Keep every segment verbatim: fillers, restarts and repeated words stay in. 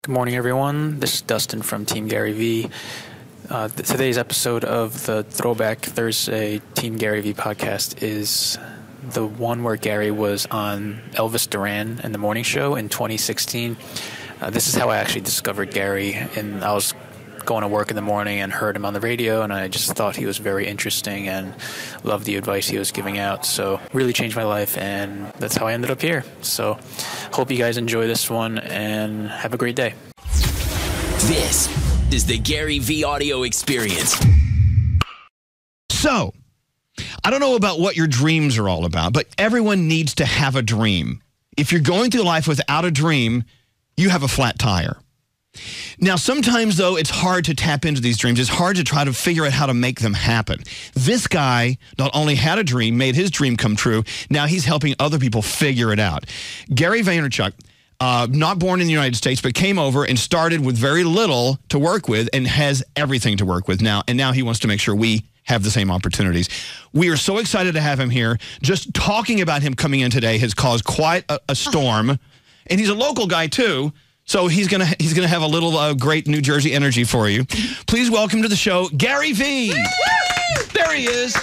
Good morning, everyone. This is Dustin from Team Gary V. Uh, th- today's episode of the Throwback Thursday Team Gary V podcast is the one where Gary was on Elvis Duran and the Morning Show in twenty sixteen. Uh, this is how I actually discovered Gary, and I was going to work in the morning and heard him on the radio, and I just thought he was very interesting and loved the advice he was giving out. So really changed my life, and that's how I ended up here. So hope you guys enjoy this one and have a great day. This is the Gary V audio experience. So, I don't know about what your dreams are all about, but everyone needs to have a dream. If you're going through life without a dream, you have a flat tire. Now, sometimes, though, it's hard to tap into these dreams. It's hard to try to figure out how to make them happen. This guy not only had a dream, made his dream come true, now he's helping other people figure it out. Gary Vaynerchuk, uh, not born in the United States, but came over and started with very little to work with and has everything to work with now. And now he wants to make sure we have the same opportunities. We are so excited to have him here. Just talking about him coming in today has caused quite a, a storm. And he's a local guy, too. So he's gonna he's gonna have a little uh, great New Jersey energy for you. Please welcome to the show, Gary V. There he is.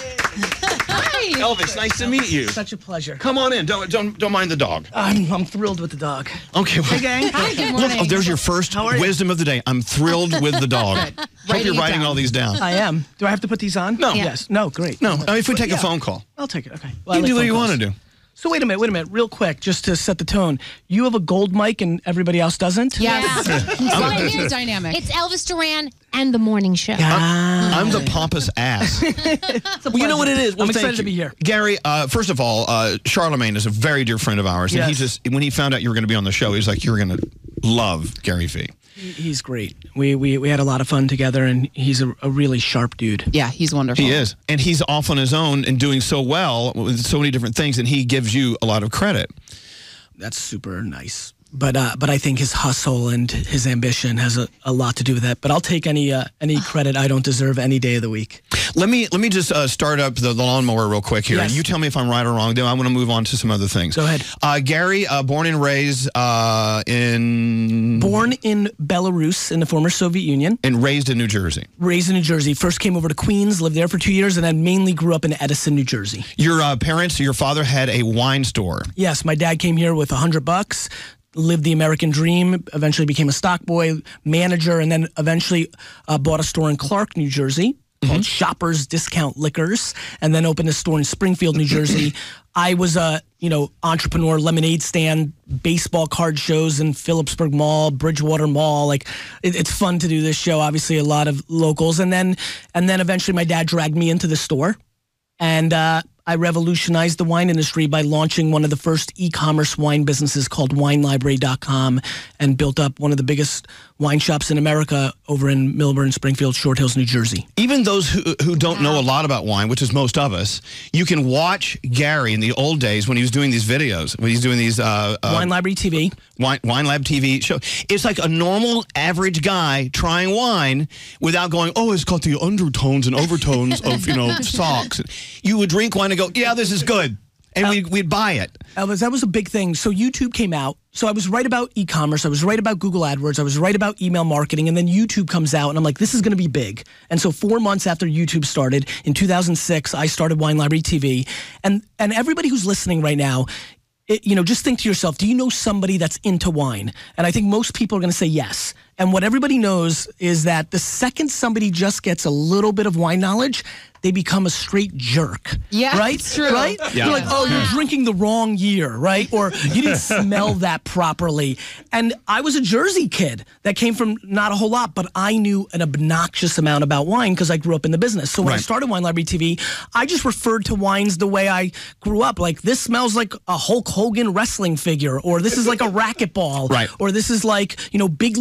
Hi. Elvis, nice to meet you. Such a pleasure. Come on in. Don't don't don't mind the dog. I'm I'm thrilled with the dog. Okay. Well, Hey, gang. Hi, good look, morning. oh, there's your first How are you? wisdom of the day. I'm thrilled with the dog. Hope Writing you're it writing down. all these down. I am. Do I have to put these on? No. Yeah. Yes. No. Great. No, uh, if we take Yeah. a phone call, I'll take it. Okay. Well, I you like do what phone you calls. want to do. So wait a minute. Wait a minute. Real quick, just to set the tone. You have a gold mic and everybody else doesn't. Yes. I'm So a- here's dynamic. It's Elvis Duran and the Morning Show. Ah. I'm the pompous ass. Well, you know what it is. Well, I'm thank excited to you. be here. Gary, uh, first of all, uh, Charlemagne is a very dear friend of ours. And he Yes. just, when he found out you were going to be on the show, he's like, you're going to love Gary V. He- He's great. We we we had a lot of fun together, and he's a, a really sharp dude. Yeah, he's wonderful. He is. And he's off on his own and doing so well with so many different things, and he gives you a lot of credit. That's super nice. But uh, but I think his hustle and his ambition has a, a lot to do with that. But I'll take any uh, any credit I don't deserve any day of the week. Let me let me just uh, start up the, the lawnmower real quick here. Yes. And you tell me if I'm right or wrong. Then I want to move on to some other things. Go ahead. Uh, Gary, uh, born and raised uh, in... Born in Belarus in the former Soviet Union. And raised in New Jersey. Raised in New Jersey. First came over to Queens, lived there for two years, and then mainly grew up in Edison, New Jersey. Your uh, parents, your father had a wine store. Yes, my dad came here with a hundred bucks, lived the American dream, eventually became a stock boy, manager, and then eventually uh, bought a store in Clark, New Jersey, called Shoppers Discount Liquors, and then opened a store in Springfield, New Jersey. I was a, you know, entrepreneur, lemonade stand, baseball card shows in Phillipsburg Mall, Bridgewater Mall. Like, it, it's fun to do this show. Obviously, a lot of locals, and then and then eventually my dad dragged me into the store, and uh, I revolutionized the wine industry by launching one of the first e-commerce wine businesses called wine library dot com, and built up one of the biggest wine shops in America over in Millburn, Springfield, Short Hills, New Jersey. Even those who, who don't know a lot about wine, which is most of us, you can watch Gary in the old days when he was doing these videos, when he's doing these uh, uh, Wine Library T V. Wine, Wine Lab T V show. It's like a normal, average guy trying wine without going, oh, it's got the undertones and overtones of, you know, socks. You would drink wine and go, yeah, this is good. And we'd, we'd buy it. Elvis, that was a big thing. So YouTube came out. So I was right about e-commerce. I was right about Google AdWords. I was right about email marketing. And then YouTube comes out, and I'm like, this is going to be big. And so four months after YouTube started, in two thousand six, I started Wine Library T V. And and everybody who's listening right now, it, you know, just think to yourself, do you know somebody that's into wine? And I think most people are going to say yes. And what everybody knows is that the second somebody just gets a little bit of wine knowledge, they become a straight jerk. Yeah, right? it's true. Right? Yeah. You're like, oh, you're drinking the wrong year, right? Or you didn't smell that properly. And I was a Jersey kid that came from not a whole lot, but I knew an obnoxious amount about wine because I grew up in the business. So when I Right. started Wine Library T V, I just referred to wines the way I grew up. Like, this smells like a Hulk Hogan wrestling figure, or this is like a racquetball, Right. or this is like, you know, big league. For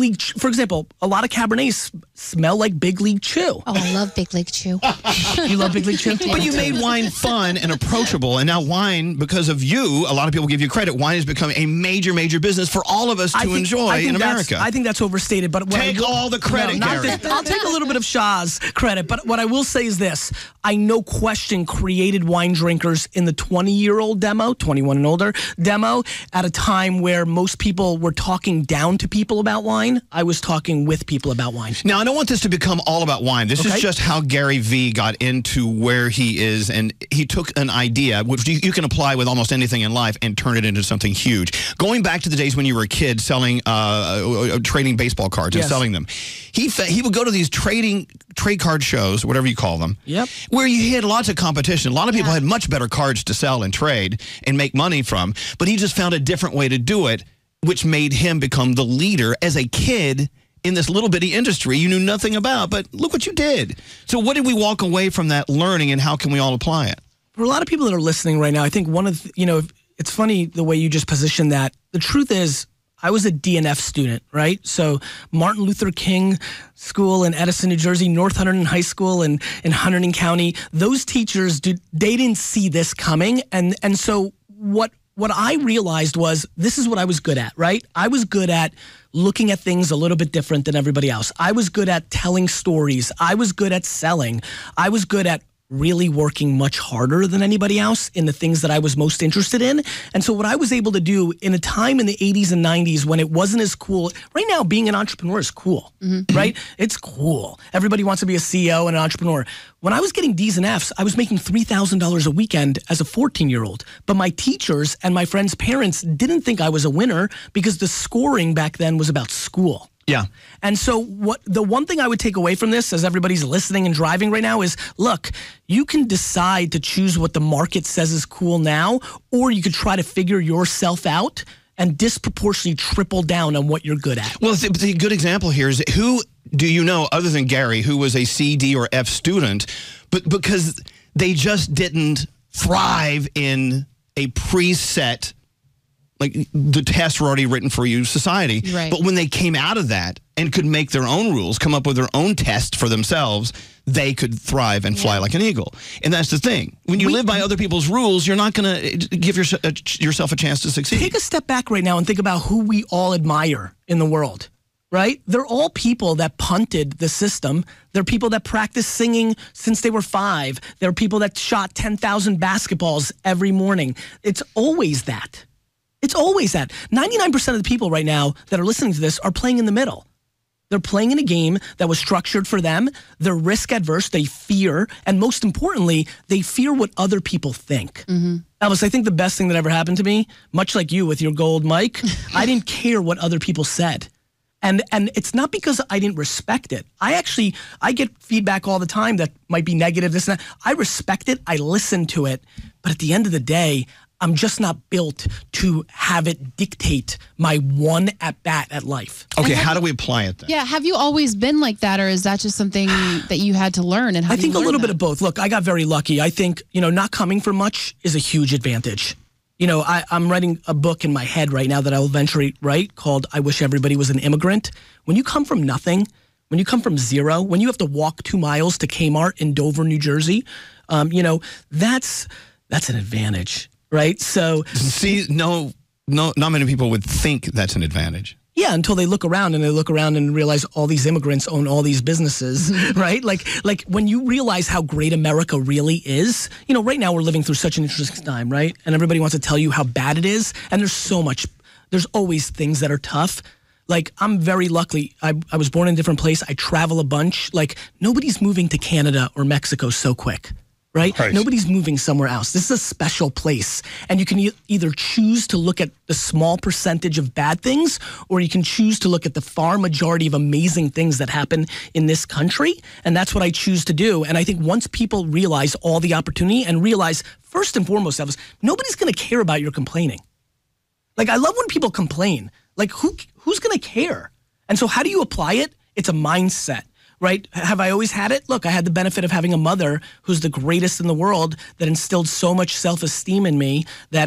for example, a lot of Cabernets smell like Big League Chew. Oh, I love Big League Chew. You love Big League Chew? But you made wine fun and approachable, and now wine, because of you, a lot of people give you credit, wine has become a major, major business for all of us to I think, enjoy I think in that's- America. I think that's overstated. But what Take I will, all the credit, no, not Gary. this. I'll take a little bit of Shaw's credit. But what I will say is this. I no question created wine drinkers in the twenty-year-old demo, twenty-one and older demo, at a time where most people were talking down to people about wine. I was talking with people about wine. Now, I don't want this to become all about wine. This Okay. is just how Gary Vee got into where he is, and he took an idea, which you, you can apply with almost anything in life, and turn it into something huge. Going back to the days when you were a kid selling, uh, uh, trading baseball cards and Yes. selling them, he fa- he would go to these trading trade card shows, whatever you call them, Yep. where you had lots of competition. A lot of people Yeah. had much better cards to sell and trade and make money from, but he just found a different way to do it, which made him become the leader as a kid in this little bitty industry you knew nothing about, but look what you did. So what did we walk away from that learning, and how can we all apply it? For a lot of people that are listening right now, I think one of the, you know, it's funny the way you just positioned that. The truth is, I was a D N F student, right? So Martin Luther King School in Edison, New Jersey, North Hunterdon High School in, in Hunterdon County. Those teachers, did, they didn't see this coming. And, and so what, what I realized was this is what I was good at, right? I was good at looking at things a little bit different than everybody else. I was good at telling stories. I was good at selling. I was good at really working much harder than anybody else in the things that I was most interested in. And so what I was able to do in a time in the eighties and nineties when it wasn't as cool, right now being an entrepreneur is cool, right? It's cool. Everybody wants to be a C E O and an entrepreneur. When I was getting D's and F's, I was making three thousand dollars a weekend as a fourteen-year-old. But my teachers and my friends' parents didn't think I was a winner because the scoring back then was about school. Yeah. And so what the one thing I would take away from this as everybody's listening and driving right now is, look, you can decide to choose what the market says is cool now, or you could try to figure yourself out and disproportionately triple down on what you're good at. Well, the, the good example here is, who do you know other than Gary who was a C, D, or F student, but because they just didn't thrive in a preset, like the tests were already written for you society. Right. But when they came out of that and could make their own rules, come up with their own test for themselves, they could thrive and fly Yeah. like an eagle. And that's the thing. When you We- live by other people's rules, you're not going to give your, uh, yourself a chance to succeed. Take a step back right now and think about who we all admire in the world, right? They're all people that punted the system. They're people that practiced singing since they were five. They're people that shot ten thousand basketballs every morning. It's always that. It's always that. ninety-nine percent of the people right now that are listening to this are playing in the middle. They're playing in a game that was structured for them. They're risk adverse. They fear. And most importantly, they fear what other people think. Elvis, I think the best thing that ever happened to me, much like you with your gold mic, I didn't care what other people said. And and it's not because I didn't respect it. I actually, I get feedback all the time that might be negative, this and that. I respect it. I listen to it. But at the end of the day, I'm just not built to have it dictate my one at bat at life. Okay, how do we apply it then? Yeah, have you always been like that, or is that just something that you had to learn? And how I do think you a learn little that? bit of both. Look, I got very lucky. I think, you know, not coming from much is a huge advantage. You know, I, I'm writing a book in my head right now that I will eventually write called I Wish Everybody Was an Immigrant. When you come from nothing, when you come from zero, when you have to walk two miles to Kmart in Dover, New Jersey, um, you know, that's that's an advantage, right? So See, no, no, not many people would think that's an advantage. yeah, until they look around and they look around and realize all these immigrants own all these businesses, right? Like, like when you realize how great America really is, you know, right now we're living through such an interesting time, right? And everybody wants to tell you how bad it is. And there's so much, there's always things that are tough. Like, I'm very lucky. I, I was born in a different place. I travel a bunch. Like, nobody's moving to Canada or Mexico so quick. Right? Right. Nobody's moving somewhere else. This is a special place. And you can e- either choose to look at the small percentage of bad things, or you can choose to look at the far majority of amazing things that happen in this country. And that's what I choose to do. And I think once people realize all the opportunity and realize, first and foremost, Elvis, nobody's going to care about your complaining. Like, I love when people complain. Like, who who's going to care? And so how do you apply it? It's a mindset. Right? Have I always had it? Look, I had the benefit of having a mother who's the greatest in the world that instilled so much self-esteem in me that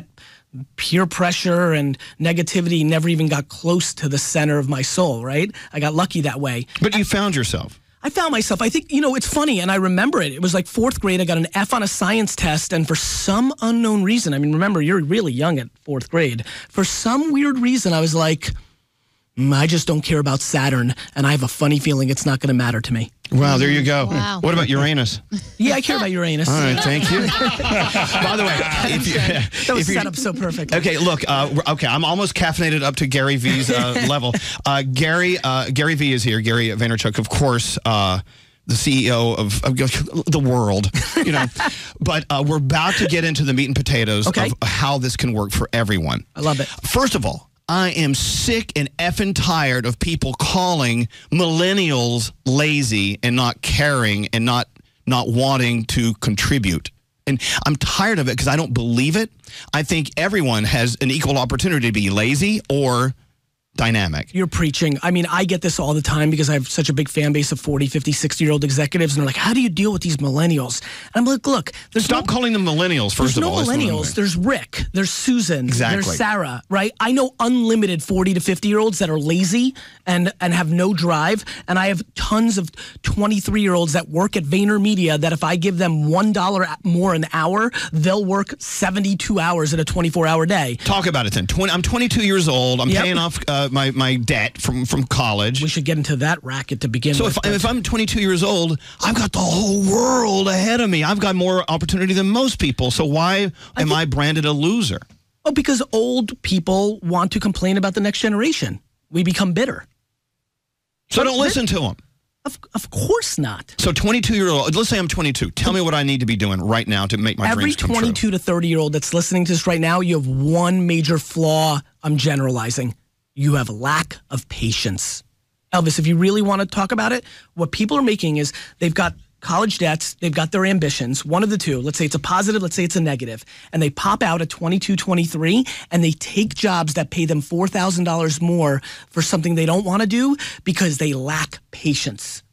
peer pressure and negativity never even got close to the center of my soul, right? I got lucky that way. But you found yourself. I found myself. I think, you know, it's funny, and I remember it. It was like fourth grade. I got an F on a science test, and for some unknown reason, I mean, remember, you're really young at fourth grade. For some weird reason, I was like, mm, I just don't care about Saturn, and I have a funny feeling it's not going to matter to me. Wow, there you go. Wow. What about Uranus? Yeah, I care about Uranus. All right, thank you. By the way, if you, That was if you- set up so perfect. Okay, look. Uh, we're- okay, I'm almost caffeinated up to Gary V's uh, level. Uh, Gary, uh, Gary V is here. Gary Vaynerchuk, of course, uh, the C E O of, of the world. You know, but uh, we're about to get into the meat and potatoes Okay. of how this can work for everyone. I love it. First of all, I am sick and effing tired of people calling millennials lazy and not caring and not not wanting to contribute. And I'm tired of it because I don't believe it. I think everyone has an equal opportunity to be lazy or dynamic. You're preaching. I mean, I get this all the time because I have such a big fan base of forty, fifty, sixty-year-old executives, and they're like, how do you deal with these millennials? And I'm like, look, there's Stop no, calling them millennials, first there's of no all. That's what I'm millennials. doing. There's Rick. There's Susan. Exactly. There's Sarah, right? I know unlimited forty to fifty-year-olds that are lazy and, and have no drive, and I have tons of twenty-three-year-olds that work at VaynerMedia that if I give them one dollar more an hour, they'll work seventy-two hours in a twenty-four hour day. Talk about it then. twenty, I'm twenty-two years old. I'm Yep. paying off uh, my, my debt from, from college. We should get into that racket to begin So with. if, if I'm twenty-two years old, I've got the whole world ahead of me. I've got more opportunity than most people. So why am I branded a loser? Oh, because old people want to complain about the next generation. We become bitter. So don't listen to them. Of, of course not. So twenty-two year old, let's say I'm twenty-two. Tell me what I need to be doing right now to make my Every dreams come true. twenty-two to thirty year old that's listening to this right now, you have one major flaw. I'm generalizing. You have lack of patience. Elvis, if you really want to talk about it, what people are making is they've got college debts, they've got their ambitions, one of the two. Let's say it's a positive, let's say it's a negative. And they pop out at twenty-two, twenty-three, and they take jobs that pay them four thousand dollars more for something they don't want to do because they lack patience.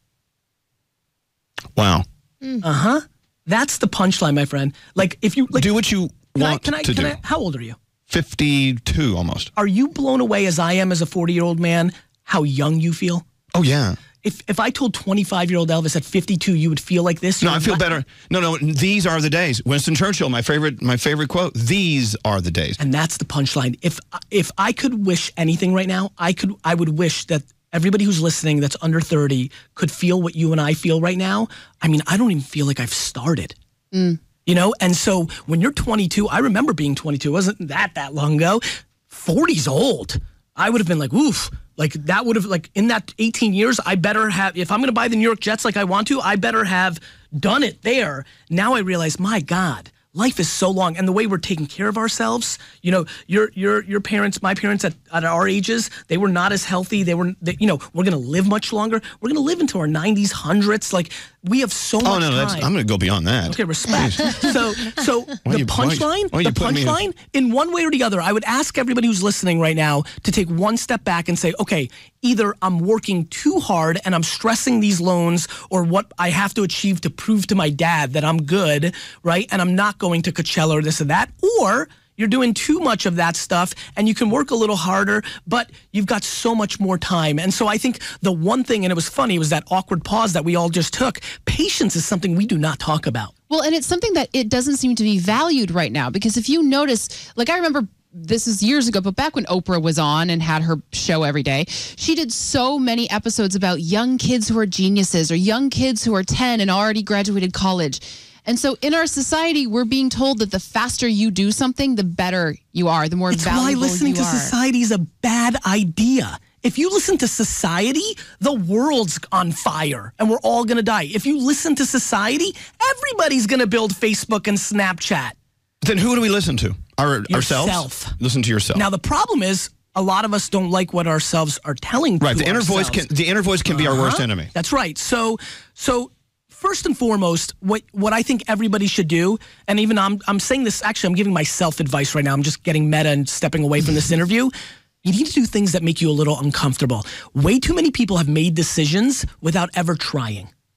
Wow. Uh-huh. That's the punchline, my friend. Like, if you... Like, Do what you can I, want can I, to can do. I, how old are you? fifty-two almost. Are you blown away as I am as a forty-year-old man how young you feel? Oh, yeah. If if I told twenty-five-year-old Elvis at fifty-two you would feel like this? No, you're I feel not- better. No, no, these are the days. Winston Churchill, my favorite my favorite quote, these are the days. And that's the punchline. If if I could wish anything right now, I could I would wish that everybody who's listening that's under thirty could feel what you and I feel right now. I mean, I don't even feel like I've started. You know, and so when you're twenty-two, I remember being twenty-two. It wasn't that that long ago. forty's old. I would have been like, oof. Like that would have, like in that eighteen years, I better have, if I'm going to buy the New York Jets like I want to, I better have done it there. Now I realize, my God, life is so long. And the way we're taking care of ourselves, you know, your your your parents, my parents at, at our ages, they were not as healthy. They were, they, you know, we're going to live much longer. We're going to live into our nineties, hundreds. Like we have so Oh, much no, time. that's, I'm going to go beyond that. Okay, respect. so, so Why the you- why- punchline, why you the putting me in- punchline, in one way or the other, I would ask everybody who's listening right now to take one step back and say, okay, either I'm working too hard and I'm stressing these loans, or what I have to achieve to prove to my dad that I'm good, right? And I'm not going to Coachella or this or that, or you're doing too much of that stuff and you can work a little harder, but you've got so much more time. And so I think the one thing, and it was funny, was that awkward pause that we all just took. Patience is something we do not talk about. Well, and it's something that it doesn't seem to be valued right now, because if you notice, like I remember this is years ago, but back when Oprah was on and had her show every day, she did so many episodes about young kids who are geniuses or young kids who are ten and already graduated college. And so in our society, we're being told that the faster you do something, the better you are, the more It's valuable why listening you to are. society is a bad idea. If you listen to society, the world's on fire and we're all going to die. If you listen to society, everybody's going to build Facebook and Snapchat. Then who do we listen to? Our, ourselves? Yourself. Listen to yourself. Now, the problem is a lot of us don't like what ourselves are telling right, to the inner voice ourselves. can the inner voice can be our worst Uh-huh. enemy. That's right. So, so first and foremost, what what I think everybody should do, and even I'm I'm saying this, actually, I'm giving myself advice right now. I'm just getting meta and stepping away from this interview. You need to do things that make you a little uncomfortable. Way too many people have made decisions without ever trying.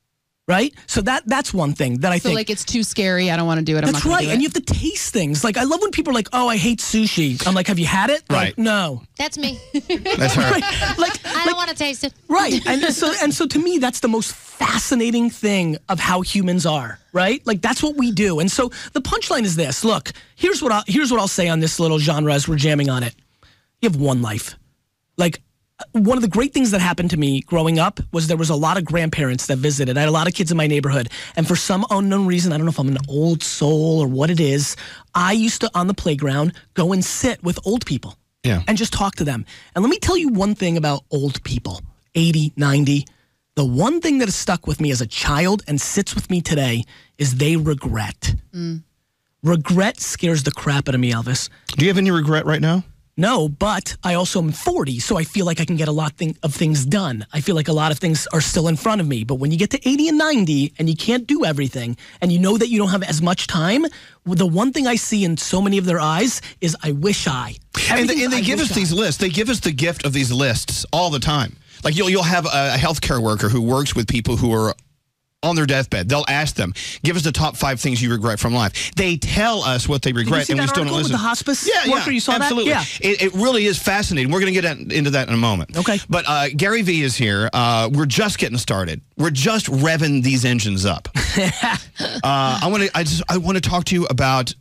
right? So that that's one thing that I So think. like it's too scary. I don't want to do it. I'm That's not gonna right. do it. And you have to taste things. Like, I love when people are like, oh, I hate sushi. I'm like, have you had it? They're Right. Like, no. That's me. That's her. Right. Like, I don't want to taste it. right. And so, and so to me, that's the most fascinating thing of how humans are, right? Like, that's what we do. And so the punchline is this. Look, here's what I'll, here's what I'll say on this little genre as we're jamming on it. You have one life. Like, one of the great things that happened to me growing up was there was a lot of grandparents that visited. I had a lot of kids in my neighborhood. And for some unknown reason, I don't know if I'm an old soul or what it is, I used to, on the playground, go and sit with old people. Yeah. And just talk to them. And let me tell you one thing about old people, eighty, ninety. The one thing that has stuck with me as a child and sits with me today is they regret. Mm. Regret scares the crap out of me, Elvis. Do you have any regret right now? No, but I also am forty, so I feel like I can get a lot thing, of things done. I feel like a lot of things are still in front of me. But when you get to eighty and ninety and you can't do everything and you know that you don't have as much time, the one thing I see in so many of their eyes is I wish I. And they, and they I give wish us these I. lists. They give us the gift of these lists all the time. Like you'll you'll have a, a healthcare worker who works with people who are on their deathbed. They'll ask them, give us the top five things you regret from life. They tell us what they regret, see and we that still don't article with listen. the hospice yeah, worker? yeah, You saw that? absolutely. Yeah. It, it really is fascinating. We're going to get at- into that in a moment. Okay. But uh, Gary Vee is here. Uh, we're just getting started. We're just revving these engines up. uh, I want to. I just. I want to talk to you about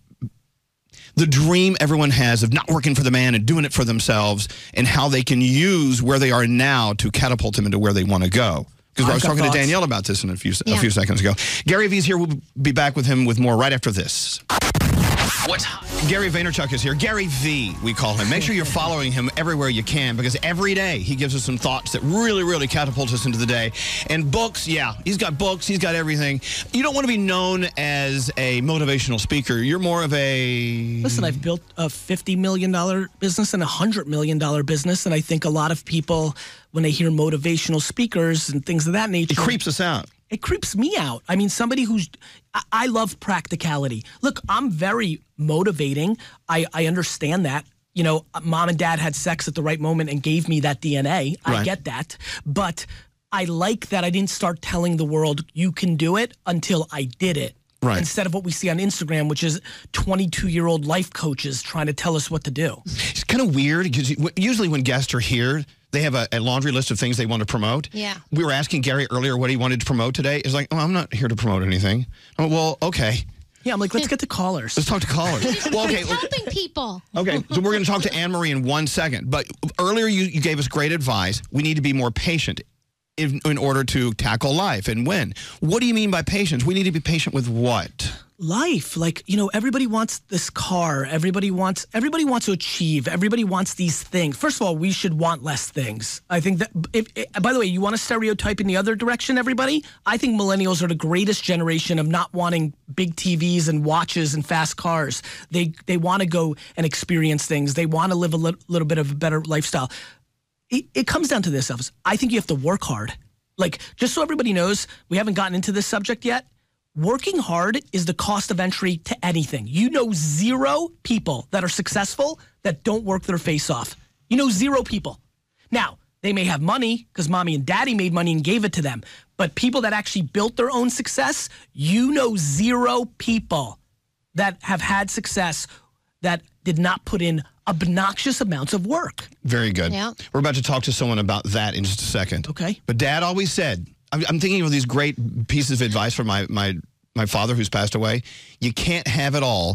the dream everyone has of not working for the man and doing it for themselves, and how they can use where they are now to catapult them into where they want to go. Because I was I've got talking thoughts. to Danielle about this in a few a Yeah. few seconds ago. Gary Vee's here. We'll be back with him with more right after this. What's hot? Gary Vaynerchuk is here. Gary V, we call him. Make sure you're following him everywhere you can, because every day he gives us some thoughts that really, really catapult us into the day. And books, yeah, he's got books. He's got everything. You don't want to be known as a motivational speaker. You're more of a... Listen, I've built a fifty million dollars business and a one hundred million dollars business, and I think a lot of people, when they hear motivational speakers and things of that nature... It creeps us out. It creeps me out. I mean, somebody who's, I, I love practicality. Look, I'm very motivating. I, I understand that. You know, mom and dad had sex at the right moment and gave me that D N A. I Right. get that. But I like that I didn't start telling the world you can do it until I did it. Right. Instead of what we see on Instagram, which is twenty-two-year-old life coaches trying to tell us what to do. It's kind of weird, because usually when guests are here, they have a, a laundry list of things they want to promote. Yeah. We were asking Gary earlier what he wanted to promote today. It's like, oh, I'm not here to promote anything. Oh, well, okay. Yeah, I'm like, let's get to callers. Let's talk to callers. Well, okay. well, Helping people. Okay, so we're going to talk to Anne-Marie in one second. But earlier you, you gave us great advice. We need to be more patient in, in order to tackle life and win. What do you mean by patience? We need to be patient with what? Life, like, you know, everybody wants this car. Everybody wants, everybody wants to achieve. Everybody wants these things. First of all, we should want less things. I think that, if, if, by the way, you want to stereotype in the other direction, everybody? I think millennials are the greatest generation of not wanting big T Vs and watches and fast cars. They, they want to go and experience things. They want to live a li- little bit of a better lifestyle. It, it comes down to this, Elvis. I think you have to work hard. Like, just so everybody knows, we haven't gotten into this subject yet. Working hard is the cost of entry to anything. You know zero people that are successful that don't work their face off. You know zero people. Now, they may have money because mommy and daddy made money and gave it to them. But people that actually built their own success, you know zero people that have had success that did not put in obnoxious amounts of work. Very good. Yeah. We're about to talk to someone about that in just a second. Okay. But Dad always said, I'm, I'm thinking of these great pieces of advice from my, my, my father who's passed away. You can't have it all.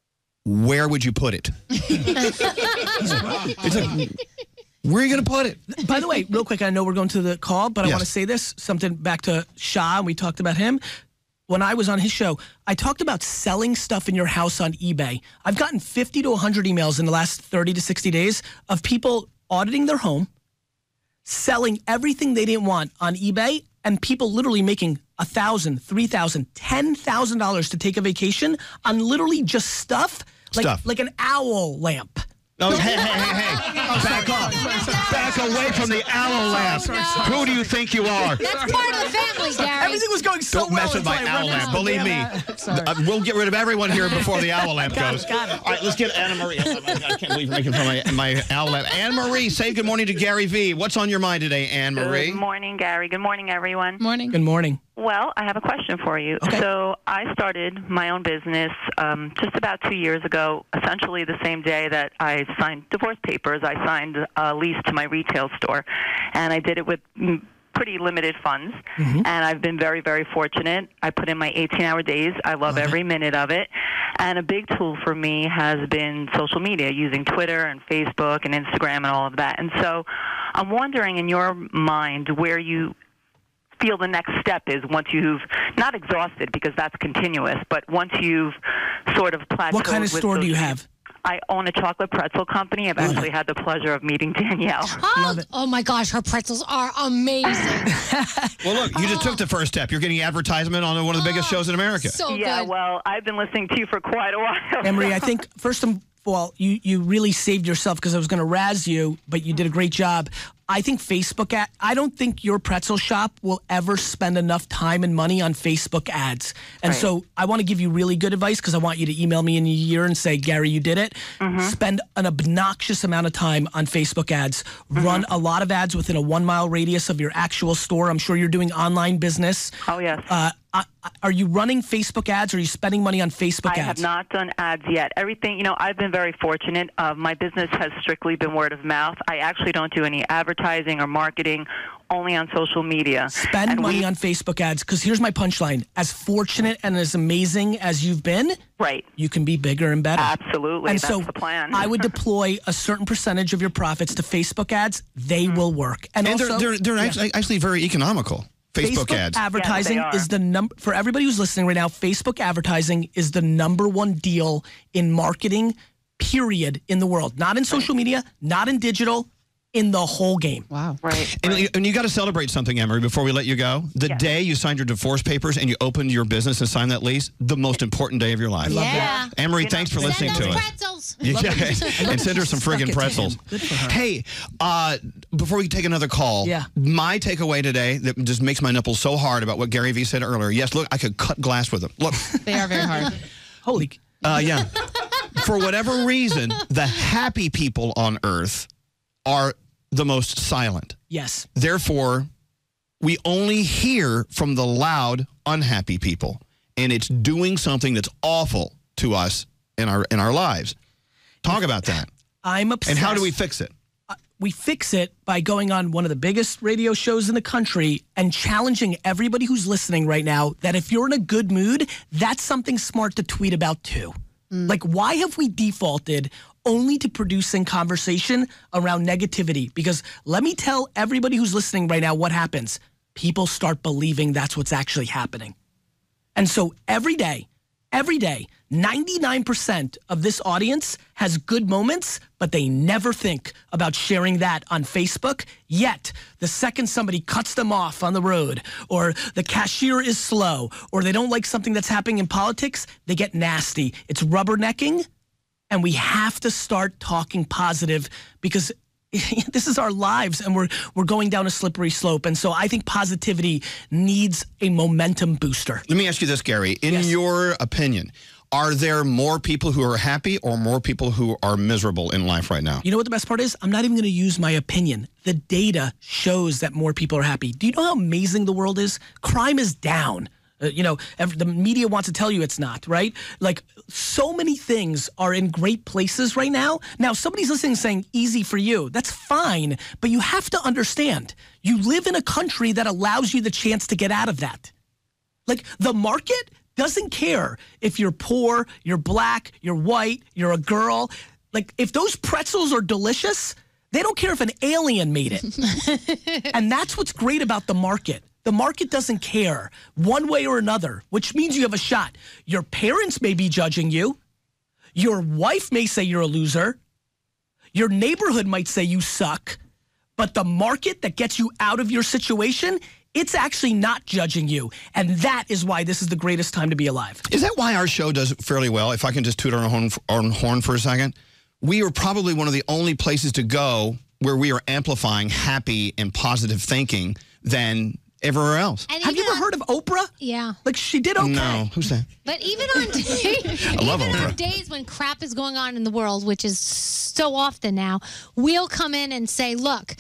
Where would you put it? It's like, where are you going to put it? By the way, real quick, I know we're going to the call, but I Yes. want to say this, something back to Shah, and we talked about him. When I was on his show, I talked about selling stuff in your house on eBay. I've gotten fifty to one hundred emails in the last thirty to sixty days of people auditing their home, selling everything they didn't want on eBay, and people literally making one thousand dollars, three thousand dollars, ten thousand dollars to take a vacation on literally just stuff, like, Stuff. like an owl lamp. Oh, hey, hey, hey, hey. Back up. Back away from the owl lamp. Who do you think you are? That's part of the family, Gary. Everything was going so Don't well mess with until my I owl referenced lamp. the Believe me. damn- Sorry. Uh, we'll get rid of everyone here before the owl lamp Got it, goes. got it. All right, let's get Anne-Marie. Oh, my God, I can't believe you're making fun of my, my owl lamp. Anne-Marie, say good morning to Gary V. What's on your mind today, Anne-Marie? Good morning, Gary. Good morning, everyone. Morning. Good morning. Well, I have a question for you. Okay. So I started my own business um, just about two years ago, essentially the same day that I signed divorce papers. I signed a lease to my retail store, and I did it with mm, pretty limited funds, Mm-hmm. and I've been very, very fortunate. I put in my eighteen-hour days. I love, Love every minute of it. And a big tool for me has been social media, using Twitter and Facebook and Instagram and all of that. And so I'm wondering, in your mind, where you feel the next step is once you've not exhausted, because that's continuous, but once you've sort of plateaued. What kind of with store do you social- have? I own a chocolate pretzel company. I've actually had the pleasure of meeting Danielle. Oh, Love it. oh my gosh, her pretzels are amazing. Well, look, you just took the first step. You're getting advertisement on one of the biggest shows in America. So Yeah, good. well, I've been listening to you for quite a while. Emery, I think first of all, you, you really saved yourself because I was going to razz you, but you did a great job. I think Facebook ad, I don't think your pretzel shop will ever spend enough time and money on Facebook ads. And Right. so I want to give you really good advice because I want you to email me in a year and say, Gary, you did it. Spend an obnoxious amount of time on Facebook ads. Run a lot of ads within a one mile radius of your actual store. I'm sure you're doing online business. Oh, yes. Uh, I, I- are you running Facebook ads? Or are you spending money on Facebook I ads? have not done ads yet. Everything, you know, I've been very fortunate. Uh, my business has strictly been word of mouth. I actually don't do any advertising or marketing, only on social media. Spend And money we- on Facebook ads because here's my punchline. As fortunate and as amazing as you've been, Right. you can be bigger and better. Absolutely. And That's so the plan. I would deploy a certain percentage of your profits to Facebook ads. They Mm-hmm. will work. And, And also, they're, they're, they're yeah. actually, actually very economical. Facebook, Facebook ads. advertising Yes, they are. is the number for everybody who's listening right now. Facebook advertising is the number one deal in marketing, period, in the world. Not in social media, not in digital, in the whole game. Wow. Right. And, right. you- and you got to celebrate something, Emery, before we let you go. The Yes. day you signed your divorce papers and you opened your business and signed that lease, the most important day of your life. Yeah. Emery, You know, thanks for Send listening those to it. pretzels. Yeah, and send her some Stuck it friggin' to pretzels. him. Good for her. Hey, uh, before we take another call, Yeah. my takeaway today that just makes my nipples so hard about what Gary Vee said earlier. Yes, look, I could cut glass with them. Look, They are very hard. Holy. uh, yeah. For whatever reason, the happy people on earth are the most silent. Yes. Therefore, we only hear from the loud, unhappy people, and it's doing something that's awful to us in our in our lives. Talk about that. I'm obsessed. And how do we fix it? We fix it by going on one of the biggest radio shows in the country and challenging everybody who's listening right now that if you're in a good mood, that's something smart to tweet about too. Like, why have we defaulted only to producing conversation around negativity? Because let me tell everybody who's listening right now what happens. People start believing that's what's actually happening. And so every day, every day, ninety-nine percent of this audience has good moments, but they never think about sharing that on Facebook. Yet, the second somebody cuts them off on the road, or the cashier is slow, or they don't like something that's happening in politics, they get nasty. It's rubbernecking, and we have to start talking positive because this is our lives and we're we're going down a slippery slope. And so I think positivity needs a momentum booster. Let me ask you this, Gary. In Yes. your opinion, are there more people who are happy or more people who are miserable in life right now? You know what the best part is? I'm not even going to use my opinion. The data shows that more people are happy. Do you know how amazing the world is? Crime is down. Uh, you know, ev- the media wants to tell you it's not, right? Like, so many things are in great places right now. Now, somebody's listening saying, easy for you. That's fine, but you have to understand, you live in a country that allows you the chance to get out of that. Like, the market doesn't care if you're poor, you're black, you're white, you're a girl. Like, if those pretzels are delicious, they don't care if an alien made it. And that's what's great about the market. The market doesn't care one way or another, which means you have a shot. Your parents may be judging you. Your wife may say you're a loser. Your neighborhood might say you suck. But the market that gets you out of your situation, it's actually not judging you. And that is why this is the greatest time to be alive. Is that why our show does fairly well? If I can just toot our own, our own horn for a second. We are probably one of the only places to go where we are amplifying happy and positive thinking than everywhere else. And Have you even ever heard on- of Oprah? Yeah. Like, she did okay. No, who's that? But even on days, I love even on Oprah. days when crap is going on in the world, which is so often now, we'll come in and say, look,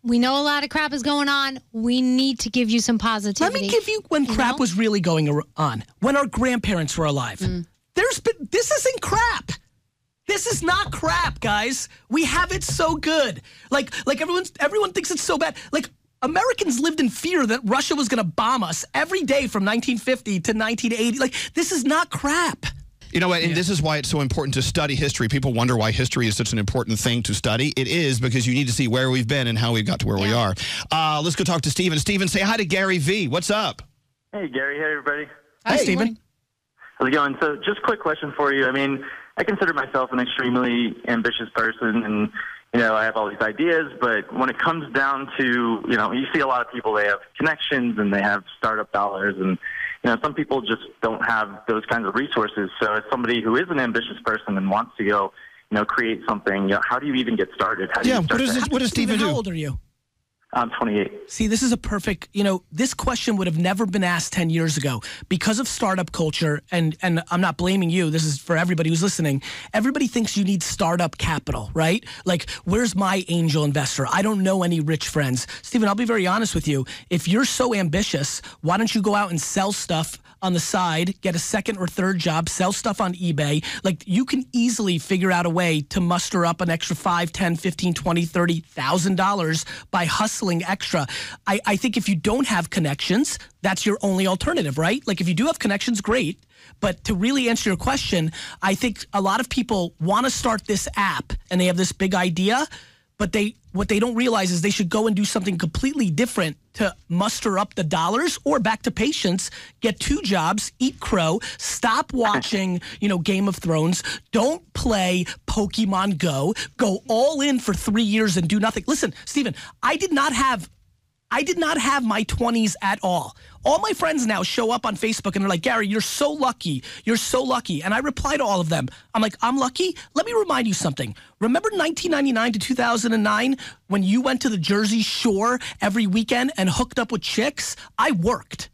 we know a lot of crap is going on. We need to give you some Let positivity. me give you when You crap know? was really going ar- on. When our grandparents were alive. There's been, this isn't crap. This is not crap, guys. We have it so good. Like, like everyone's, everyone thinks it's so bad. Like, Americans lived in fear that Russia was going to bomb us every day from nineteen fifty to nineteen eighty. Like, this is not crap. You know what, and this is why it's so important to study history. People wonder why history is such an important thing to study. It is because you need to see where we've been and how we've got to where we are. Uh, let's go talk to Steven. Steven, say hi to Gary V. What's up? Hey, Gary. Hey, everybody. Hi, Hey. Stephen. How's it going? So just a quick question for you. I mean, I consider myself an extremely ambitious person, and, you know, I have all these ideas, but when it comes down to, you know, you see a lot of people, they have connections and they have startup dollars, and, you know, some people just don't have those kinds of resources. So as somebody who is an ambitious person and wants to go, you know, create something, you know, how do you even get started? How do Yeah, you what start is that? this, what does Steven How do? old are you? I'm twenty-eight. See, this is a perfect, you know, this question would have never been asked ten years ago because of startup culture. And, and I'm not blaming you. This is for everybody who's listening. Everybody thinks you need startup capital, right? Like, where's my angel investor? I don't know any rich friends. Stephen, I'll be very honest with you. If you're so ambitious, why don't you go out and sell stuff on the side, get a second or third job, sell stuff on eBay? Like, you can easily figure out a way to muster up an extra five, ten, fifteen, twenty, thirty thousand dollars by hustling extra. I, I think if you don't have connections, that's your only alternative, right? Like, if you do have connections, great. But to really answer your question, I think a lot of people want to start this app and they have this big idea, but they what they don't realize is they should go and do something completely different to muster up the dollars, or back to patience, get two jobs, eat crow, stop watching, you know, Game of Thrones, don't play Pokemon Go, go all in for three years and do nothing. Listen, Stephen, I did not have I did not have my twenties at all. All my friends now show up on Facebook and they're like, Gary, you're so lucky. You're so lucky. And I reply to all of them. I'm like, I'm lucky? Let me remind you something. Remember nineteen ninety-nine to two thousand nine when you went to the Jersey Shore every weekend and hooked up with chicks? I worked.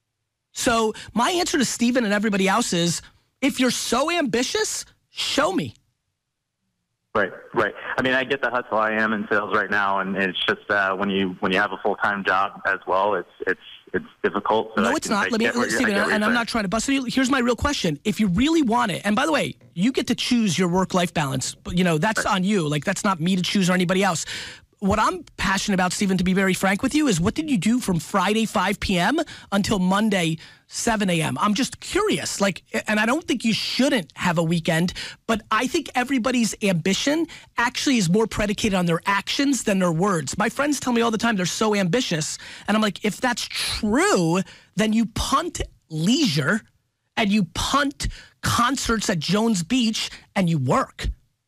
So my answer to Steven and everybody else is, if you're so ambitious, show me. Right, right. I mean, I get the hustle. I am in sales right now, and it's just uh, when you when you have a full time job as well, it's it's it's difficult. So No, I it's can- not. I Let me, get what you're- I Stephen, get what and you're I'm saying. not trying to bust you. Here's my real question. If you really want it, and by the way, you get to choose your work-life balance, but, you know, that's on you. Like, that's not me to choose or anybody else. What I'm passionate about, Stephen, to be very frank with you, is what did you do from Friday five p.m. until Monday seven a.m.? I'm just curious. Like, and I don't think you shouldn't have a weekend, but I think everybody's ambition actually is more predicated on their actions than their words. My friends tell me all the time they're so ambitious, and I'm like, if that's true, then you punt leisure and you punt concerts at Jones Beach and you work.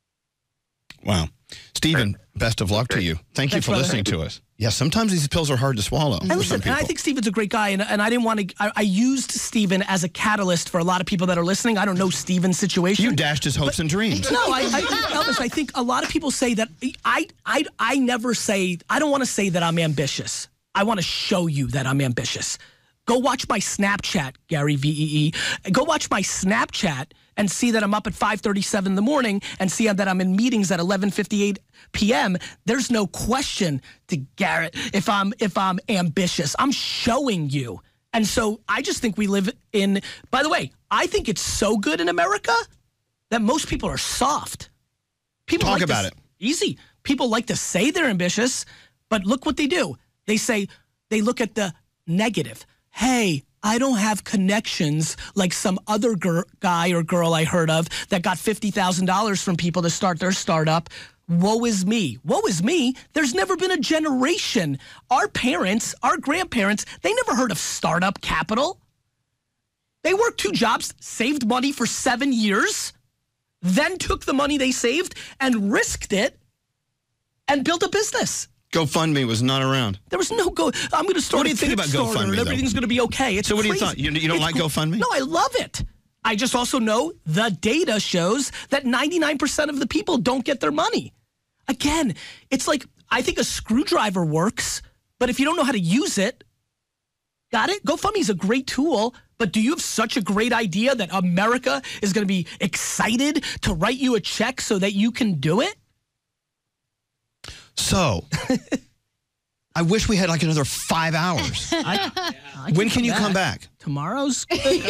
Wow. Stephen, best of luck to you. Thank you Thanks, for brother. listening to us. Yeah, sometimes these pills are hard to swallow And for listen, some and people. I think Steven's a great guy, and, and I didn't want to. I, I used Steven as a catalyst for a lot of people that are listening. I don't know Steven's situation. You dashed his hopes and dreams. No, I, I, Elvis, I think a lot of people say that. I, I, I never say. I don't want to say that I'm ambitious. I want to show you that I'm ambitious. Go watch my Snapchat, Gary V E E. Go watch my Snapchat and see that I'm up at five thirty-seven in the morning, and see that I'm in meetings at eleven fifty-eight p.m. There's no question to Garrett if I'm if I'm ambitious. I'm showing you. And so I just think we live in, by the way, I think it's so good in America that most people are soft. People Talk like to about s- it. Easy. People like to say they're ambitious, but look what they do. They say, they look at the negative. Hey, I don't have connections like some other gir- guy or girl I heard of that got fifty thousand dollars from people to start their startup. Woe is me. Woe is me. There's never been a generation. Our parents, our grandparents, they never heard of startup capital. They worked two jobs, saved money for seven years, then took the money they saved and risked it and built a business. GoFundMe was not around. There was no go. I'm going to start. What do you a think about Kickstarter GoFundMe, and though? everything's going to be okay. It's So what do you crazy. thought? You- you don't It's like gr- GoFundMe? No, I love it. I just also know the data shows that ninety-nine percent of the people don't get their money. Again, it's like, I think a screwdriver works, but if you don't know how to use it, got it? GoFundMe is a great tool, but do you have such a great idea that America is going to be excited to write you a check so that you can do it? So, I wish we had like another five hours. I, I When can can you back. come back? Tomorrow's.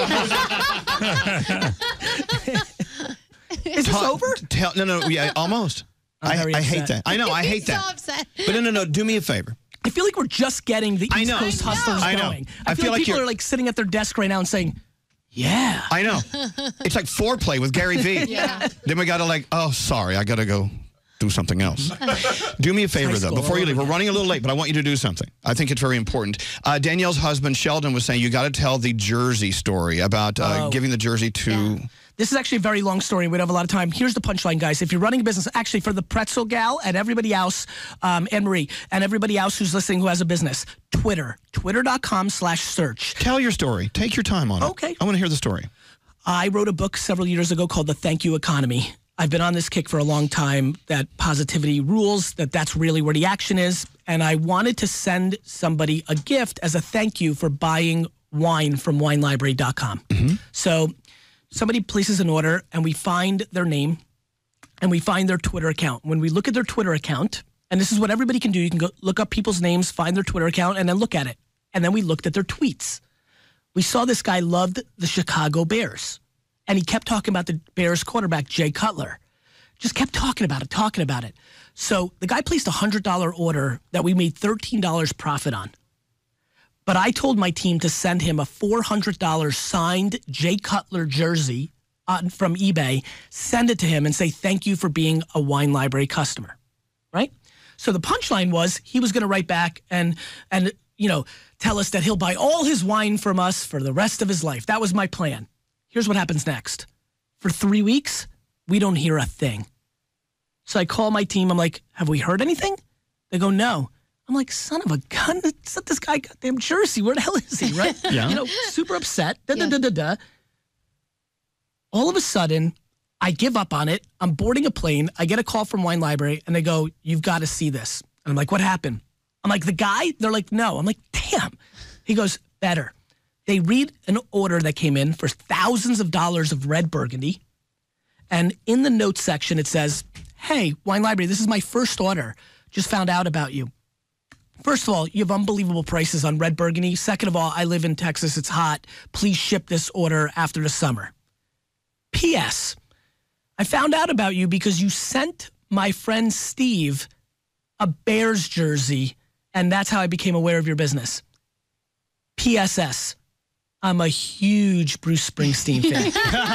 Is this Ta- over? Tell, no, no, yeah, almost. I'm I, very I hate upset. that. I know, I hate so that. upset. But no, no, no, do me a favor. I feel like we're just getting the I East know. Coast I know. hustlers I know. going. I, I feel, feel like like people you're- are like sitting at their desk right now and saying, yeah. I know. It's like foreplay with Gary Vee. Yeah. Then we got to like, oh, sorry, I got to go do something else. Do me a favor, high though, school before you all leave. over We're running a little late, but I want you to do something. I think it's very important. Uh, Danielle's husband, Sheldon, was saying you got to tell the jersey story about uh, Oh. giving the jersey to... This is actually a very long story. We don't have a lot of time. Here's the punchline, guys. If you're running a business, actually for the pretzel gal and everybody else, um, Anne Marie, and everybody else who's listening who has a business, Twitter, twitter.com slash search. Tell your story. Take your time on it. Okay. I want to hear the story. I wrote a book several years ago called The Thank You Economy. I've been on this kick for a long time that positivity rules, that that's really where the action is. And I wanted to send somebody a gift as a thank you for buying wine from wine library dot com. So somebody places an order and we find their name and we find their Twitter account. When we look at their Twitter account, and this is what everybody can do, you can go look up people's names, find their Twitter account, and then look at it. And then we looked at their tweets. We saw this guy loved the Chicago Bears. And he kept talking about the Bears quarterback, Jay Cutler. Just kept talking about it, talking about it. So the guy placed a one hundred dollars order that we made thirteen dollars profit on. But I told my team to send him a four hundred dollars signed Jay Cutler jersey on, from eBay, send it to him and say, thank you for being a Wine Library customer, right? So the punchline was he was going to write back and, and you know, tell us that he'll buy all his wine from us for the rest of his life. That was my plan. Here's what happens next. For three weeks, we don't hear a thing. So I call my team. I'm like, have we heard anything? They go, no. I'm like, son of a gun, sent this guy goddamn jersey. Where the hell is he, right? Yeah. You know, super upset. Da, Yeah. da, da, da, da. All of a sudden, I give up on it. I'm boarding a plane. I get a call from Wine Library, and they go, you've got to see this. And I'm like, what happened? I'm like, the guy? They're like, no. I'm like, damn. He goes, better. They read an order that came in for thousands of dollars of red Burgundy. And in the notes section, it says, hey, Wine Library, this is my first order. Just found out about you. First of all, you have unbelievable prices on red Burgundy. Second of all, I live in Texas. It's hot. Please ship this order after the summer. P S. I found out about you because you sent my friend Steve a Bears jersey, and that's how I became aware of your business. P S S. I'm a huge Bruce Springsteen fan.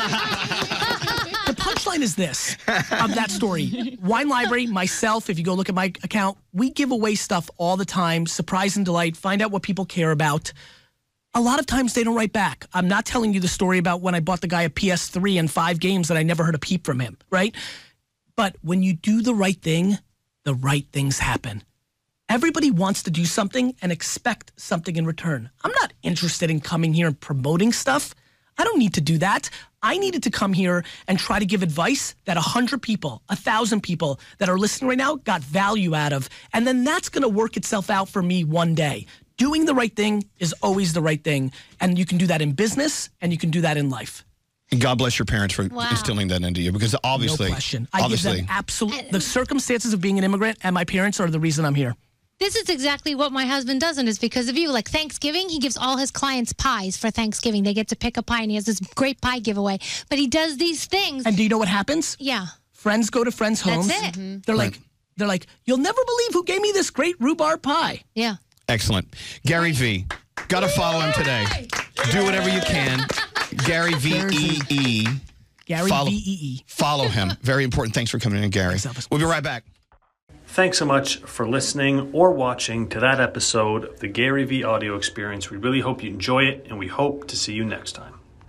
The punchline is this of that story. Wine Library, myself, if you go look at my account, we give away stuff all the time, surprise and delight, find out what people care about. A lot of times they don't write back. I'm not telling you the story about when I bought the guy a P S three and five games and I never heard a peep from him, right? But when you do the right thing, the right things happen. Everybody wants to do something and expect something in return. I'm not interested in coming here and promoting stuff. I don't need to do that. I needed to come here and try to give advice that one hundred people, one thousand people that are listening right now got value out of. And then that's going to work itself out for me one day. Doing the right thing is always the right thing. And you can do that in business and you can do that in life. God bless your parents for Wow. instilling that into you, because obviously, No question. I obviously, give them absolute, the circumstances of being an immigrant and my parents are the reason I'm here. This is exactly what my husband does, and it's because of you. Like Thanksgiving, he gives all his clients pies for Thanksgiving. They get to pick a pie, and he has this great pie giveaway. But he does these things. And do you know what happens? Yeah. Friends go to friends' That's homes. it. Mhm. They're like, they're like, you'll never believe who gave me this great rhubarb pie. Yeah. excellent. Gary V. Got to follow him today. Do whatever you can. Gary V E E. Gary Follow- V E E. Follow him. Very important. Thanks for coming in, Gary. Thanks, Elvis. We'll be right back. Thanks so much for listening or watching to that episode of the Gary V Audio Experience. We really hope you enjoy it, and we hope to see you next time.